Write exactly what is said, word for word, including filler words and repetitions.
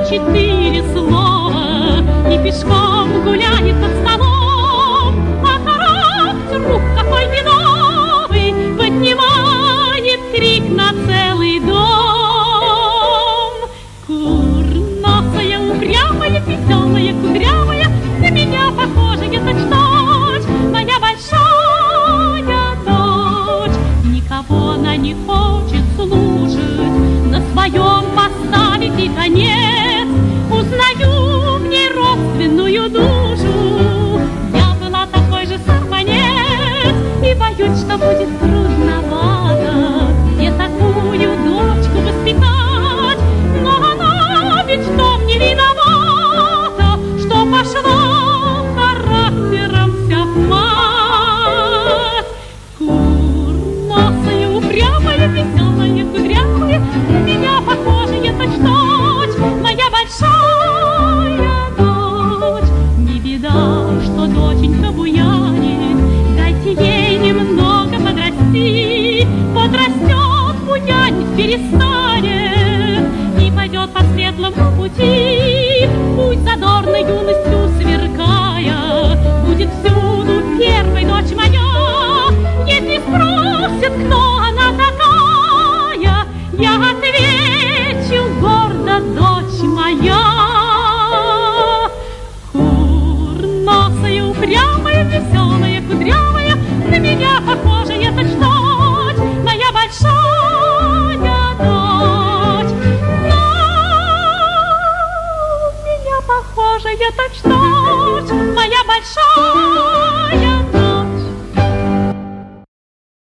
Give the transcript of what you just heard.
четыре слова и пешком гуляет под столом, а характер рук какой виновый поднимает крик на целый дом. Курносая, упрямая, веселая, кудрявая, на меня похожая точь-в-точь моя большая дочь. Никого она не хочет слушать, на своем поставить и конец. Узнаю в ней родственную душу, я была такой же сорванец, и боюсь, что будет трудновато мне такую дочку воспитать. Но она ведь в том не виновата, что пошла характером вся в мать. Курносая, упрямая, веселая, кудрявая, на меня похожая точь-в-точь моя большая дочь. Не беда, что доченька буянит, дайте ей немного подрасти. Подрастет, буянить перестанет и пойдет по светлому пути. Путь задорной юностью сверкая, будет всюду первой дочь моя. Если спросят, кто она такая, я отвечу гордо: дочь моя. Курносая, упрямая, веселая, кудрявая, на меня похожая точь-в-точь моя большая дочь. На меня похожая точь-в-точь моя большая